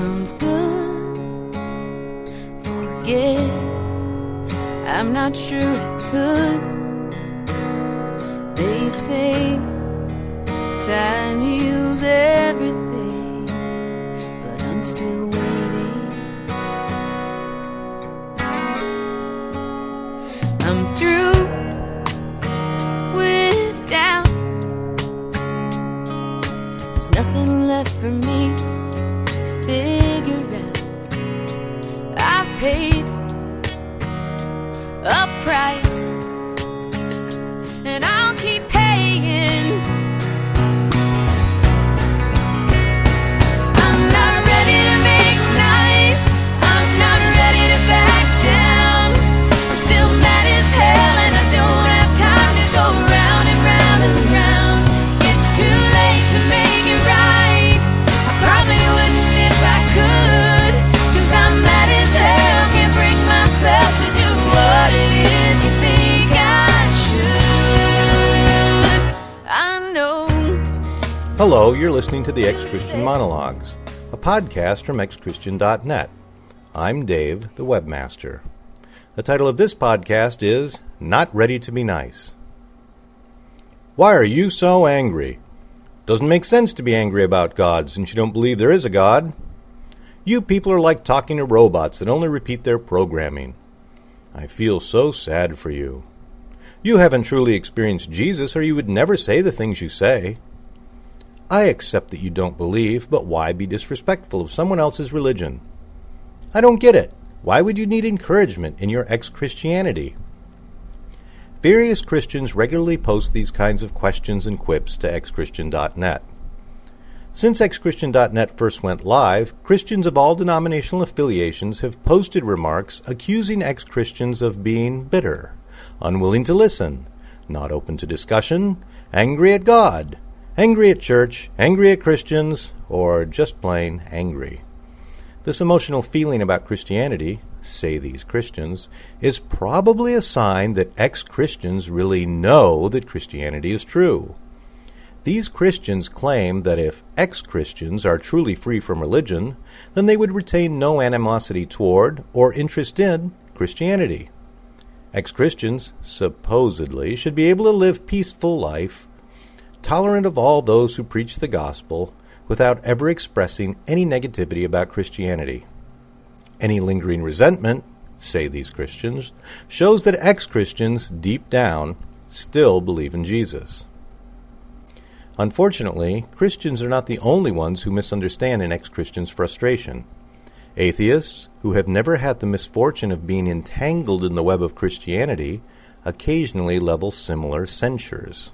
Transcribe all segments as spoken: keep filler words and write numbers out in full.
sounds good. Forget, I'm not sure I could. They say time heals everything, but I'm still waiting. I'm through with doubt. There's nothing left for me to figure out. I've paid a price, and I'll keep paying. I'm not ready to make nice. I'm not ready to back down. I'm still mad as hell, and I don't have time to go round and round and round. It's too late to make it right. I probably wouldn't if I could, 'cause I'm mad as hell, can't bring myself to do what it is you think I should. I know. Hello, you're listening to the Ex-Christian Monologues, a podcast from ex christian dot net. I'm Dave, the webmaster. The title of this podcast is Not Ready to Be Nice. Why are you so angry? Doesn't make sense to be angry about God since you don't believe there is a God. You people are like talking to robots that only repeat their programming. I feel so sad for you. You haven't truly experienced Jesus, or you would never say the things you say. I accept that you don't believe, but why be disrespectful of someone else's religion? I don't get it. Why would you need encouragement in your ex-Christianity? Various Christians regularly post these kinds of questions and quips to ex christian dot net. Since ex christian dot net first went live, Christians of all denominational affiliations have posted remarks accusing ex-Christians of being bitter, unwilling to listen, not open to discussion, angry at God, angry at church, angry at Christians, or just plain angry. This emotional feeling about Christianity, say these Christians, is probably a sign that ex-Christians really know that Christianity is true. These Christians claim that if ex-Christians are truly free from religion, then they would retain no animosity toward or interest in Christianity. Ex-Christians, supposedly, should be able to live peaceful life, tolerant of all those who preach the gospel, without ever expressing any negativity about Christianity. Any lingering resentment, say these Christians, shows that ex-Christians, deep down, still believe in Jesus. Unfortunately, Christians are not the only ones who misunderstand an ex-Christian's frustration. Atheists, who have never had the misfortune of being entangled in the web of Christianity, occasionally level similar censures.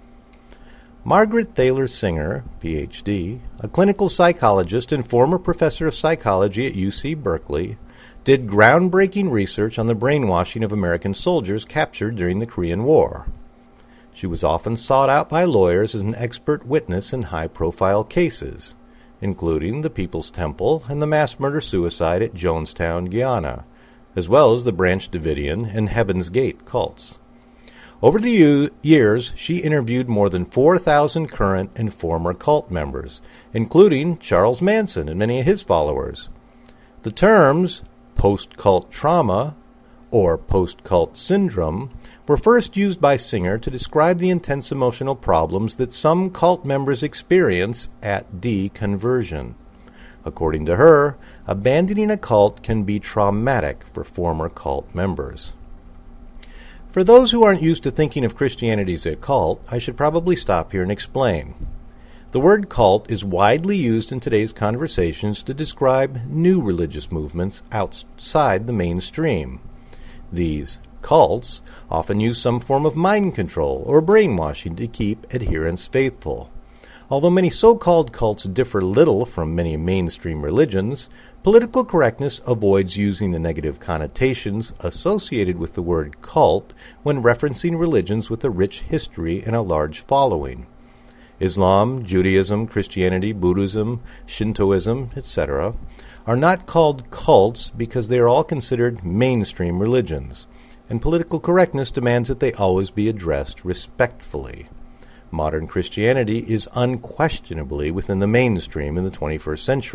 Margaret Thaler Singer, P H D, a clinical psychologist and former professor of psychology at U C Berkeley, did groundbreaking research on the brainwashing of American soldiers captured during the Korean War. She was often sought out by lawyers as an expert witness in high-profile cases, including the People's Temple and the mass murder-suicide at Jonestown, Guyana, as well as the Branch Davidian and Heaven's Gate cults. Over the u- years, she interviewed more than four thousand current and former cult members, including Charles Manson and many of his followers. The terms post-cult trauma or post-cult syndrome were first used by Singer to describe the intense emotional problems that some cult members experience at deconversion. According to her, abandoning a cult can be traumatic for former cult members. For those who aren't used to thinking of Christianity as a cult, I should probably stop here and explain. The word cult is widely used in today's conversations to describe new religious movements outside the mainstream. These cults often use some form of mind control or brainwashing to keep adherents faithful. Although many so-called cults differ little from many mainstream religions, political correctness avoids using the negative connotations associated with the word cult when referencing religions with a rich history and a large following. Islam, Judaism, Christianity, Buddhism, Shintoism, et cetera are not called cults because they are all considered mainstream religions, and political correctness demands that they always be addressed respectfully. Modern Christianity is unquestionably within the mainstream in the twenty-first century,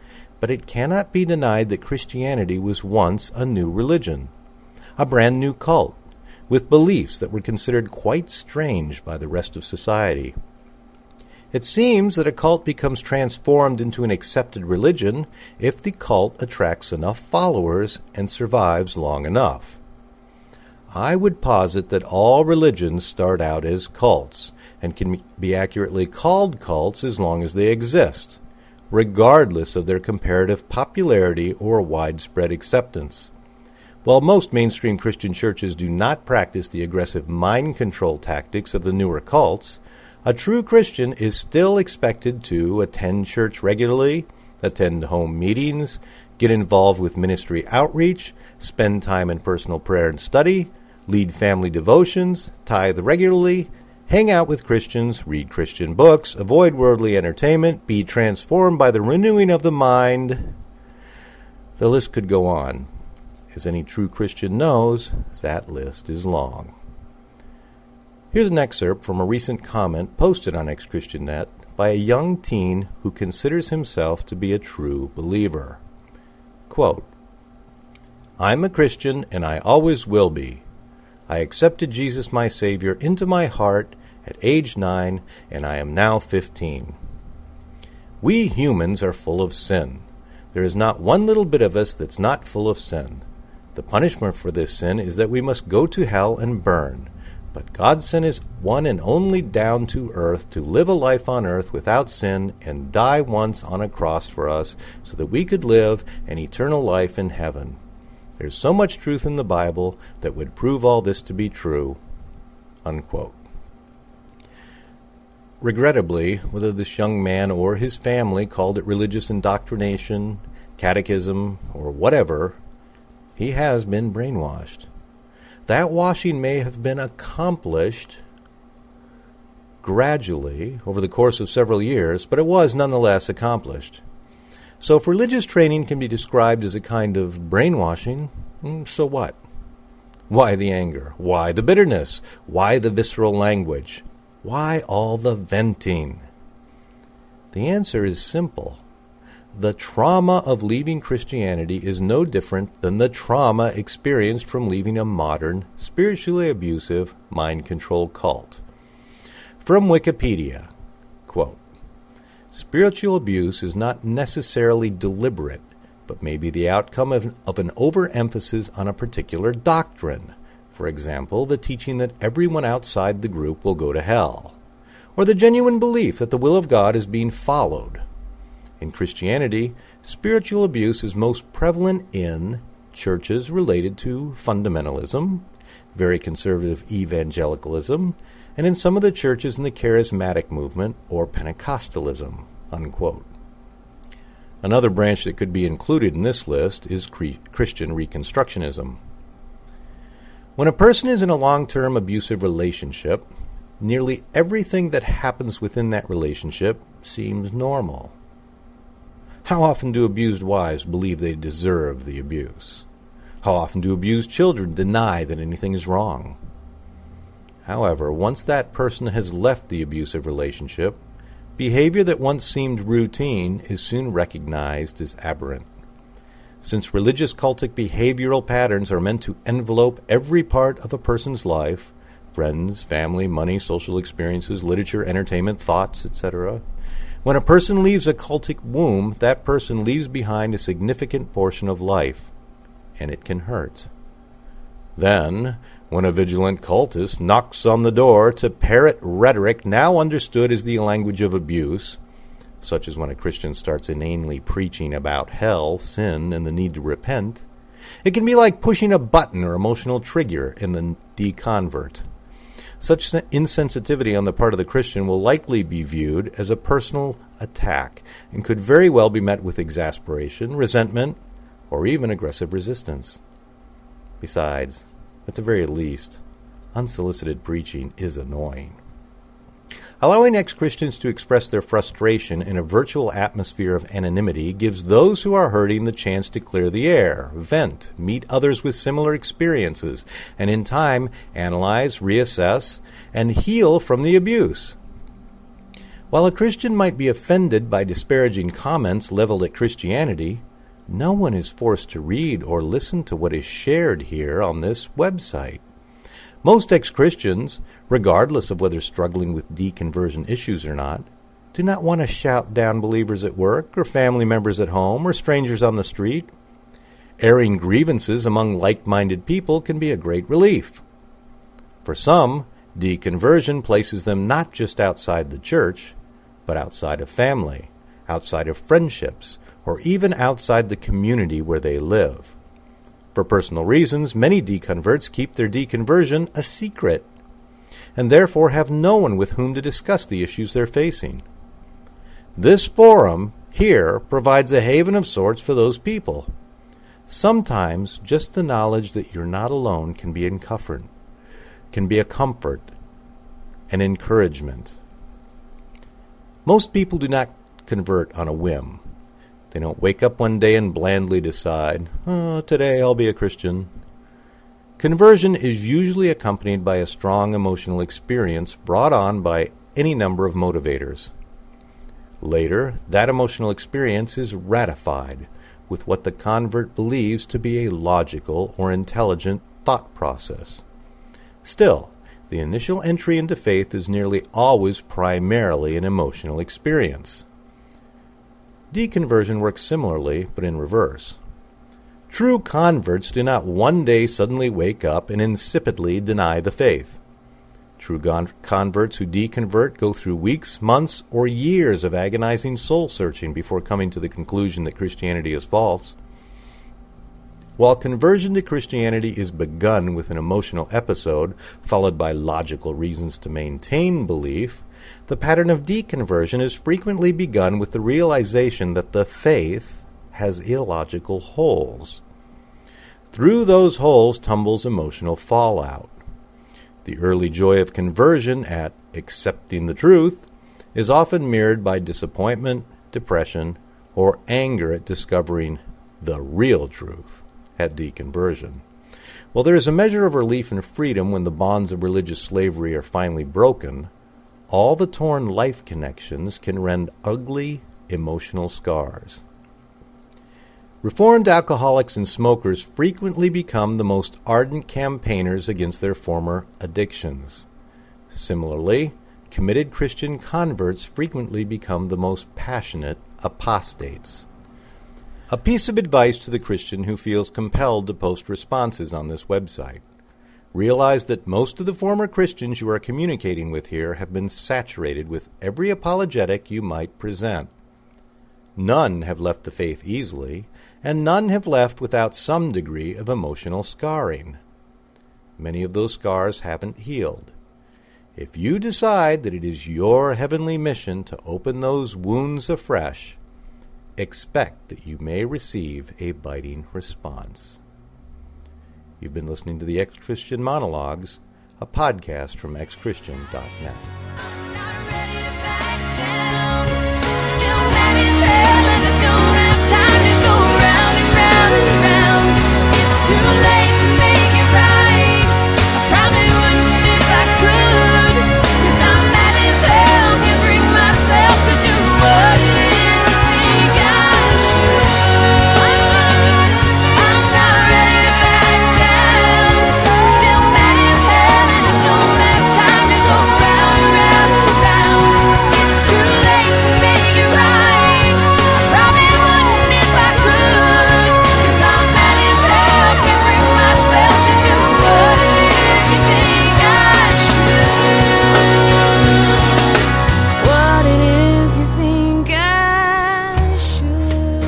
but it cannot be denied that Christianity was once a new religion, a brand new cult, with beliefs that were considered quite strange by the rest of society. It seems that a cult becomes transformed into an accepted religion if the cult attracts enough followers and survives long enough. I would posit that all religions start out as cults and can be accurately called cults as long as they exist, regardless of their comparative popularity or widespread acceptance. While most mainstream Christian churches do not practice the aggressive mind control tactics of the newer cults, a true Christian is still expected to attend church regularly, attend home meetings, get involved with ministry outreach, spend time in personal prayer and study, lead family devotions, tithe regularly, hang out with Christians, read Christian books, avoid worldly entertainment, be transformed by the renewing of the mind. The list could go on. As any true Christian knows, that list is long. Here's an excerpt from a recent comment posted on Ex Christian Net by a young teen who considers himself to be a true believer. Quote, "I'm a Christian and I always will be. I accepted Jesus my Savior into my heart at age nine and I am now fifteen. We humans are full of sin. There is not one little bit of us that's not full of sin. The punishment for this sin is that we must go to hell and burn. But God sent his one and only down to earth to live a life on earth without sin and die once on a cross for us so that we could live an eternal life in heaven. There's so much truth in the Bible that would prove all this to be true." Unquote. Regrettably, whether this young man or his family called it religious indoctrination, catechism, or whatever, he has been brainwashed. That washing may have been accomplished gradually over the course of several years, but it was nonetheless accomplished. So if religious training can be described as a kind of brainwashing, so what? Why the anger? Why the bitterness? Why the visceral language? Why all the venting? The answer is simple. The trauma of leaving Christianity is no different than the trauma experienced from leaving a modern, spiritually abusive, mind control cult. From Wikipedia, quote, "Spiritual abuse is not necessarily deliberate, but may be the outcome of, of an overemphasis on a particular doctrine. For example, the teaching that everyone outside the group will go to hell, or the genuine belief that the will of God is being followed. In Christianity, spiritual abuse is most prevalent in churches related to fundamentalism, very conservative evangelicalism, and in some of the churches in the charismatic movement or Pentecostalism." Unquote. Another branch that could be included in this list is Christian Reconstructionism. When a person is in a long-term abusive relationship, nearly everything that happens within that relationship seems normal. How often do abused wives believe they deserve the abuse? How often do abused children deny that anything is wrong? However, once that person has left the abusive relationship, behavior that once seemed routine is soon recognized as aberrant. Since religious cultic behavioral patterns are meant to envelope every part of a person's life, friends, family, money, social experiences, literature, entertainment, thoughts, et cetera, when a person leaves a cultic womb, that person leaves behind a significant portion of life, and it can hurt. Then, when a vigilant cultist knocks on the door to parrot rhetoric now understood as the language of abuse, such as when a Christian starts inanely preaching about hell, sin, and the need to repent, it can be like pushing a button or emotional trigger in the deconvert. Such insensitivity on the part of the Christian will likely be viewed as a personal attack and could very well be met with exasperation, resentment, or even aggressive resistance. Besides, at the very least, unsolicited preaching is annoying. Allowing ex-Christians to express their frustration in a virtual atmosphere of anonymity gives those who are hurting the chance to clear the air, vent, meet others with similar experiences, and in time analyze, reassess, and heal from the abuse. While a Christian might be offended by disparaging comments leveled at Christianity, no one is forced to read or listen to what is shared here on this website. Most ex-Christians, regardless of whether struggling with deconversion issues or not, do not want to shout down believers at work or family members at home or strangers on the street. Airing grievances among like-minded people can be a great relief. For some, deconversion places them not just outside the church, but outside of family, outside of friendships, or even outside the community where they live. For personal reasons, many deconverts keep their deconversion a secret, and therefore have no one with whom to discuss the issues they're facing. This forum here provides a haven of sorts for those people. Sometimes just the knowledge that you're not alone can be a comfort, can be a comfort, an encouragement. Most people do not convert on a whim. They don't wake up one day and blandly decide, oh, today I'll be a Christian. Conversion is usually accompanied by a strong emotional experience brought on by any number of motivators. Later, that emotional experience is ratified with what the convert believes to be a logical or intelligent thought process. Still, the initial entry into faith is nearly always primarily an emotional experience. Deconversion works similarly, but in reverse. True converts do not one day suddenly wake up and insipidly deny the faith. True con- converts who deconvert go through weeks, months, or years of agonizing soul-searching before coming to the conclusion that Christianity is false. While conversion to Christianity is begun with an emotional episode, followed by logical reasons to maintain belief, the pattern of deconversion is frequently begun with the realization that the faith has illogical holes. Through those holes tumbles emotional fallout. The early joy of conversion at accepting the truth is often mirrored by disappointment, depression, or anger at discovering the real truth at deconversion. While there is a measure of relief and freedom when the bonds of religious slavery are finally broken, all the torn life connections can rend ugly emotional scars. Reformed alcoholics and smokers frequently become the most ardent campaigners against their former addictions. Similarly, committed Christian converts frequently become the most passionate apostates. A piece of advice to the Christian who feels compelled to post responses on this website. Realize that most of the former Christians you are communicating with here have been saturated with every apologetic you might present. None have left the faith easily, and none have left without some degree of emotional scarring. Many of those scars haven't healed. If you decide that it is your heavenly mission to open those wounds afresh, expect that you may receive a biting response. You've been listening to the Ex-Christian Monologues, a podcast from ex christian dot net. I'm not ready to back down. Still mad as hell, and I don't have time to go round and round and round. It's too late to make it right. I probably wouldn't if I could, 'cause I'm mad as hell, can't bring myself to do what it is you think I should. I'm not ready to back down. Still mad as hell, and I don't have time to go round and round and round. It's too late to make it right. I probably wouldn't if I could, 'cause I'm mad as hell, can't bring myself to do what it is you think I should. What it is you think I should.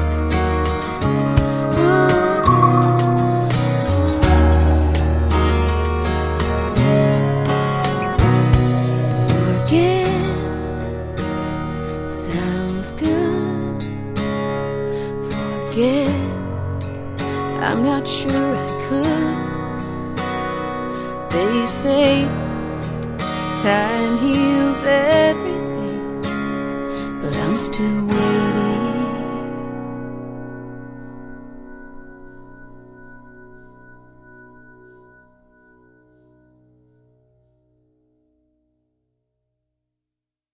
Forgive sounds good. Forget, I'm not sure I could. They say time heals everything, but I'm still waiting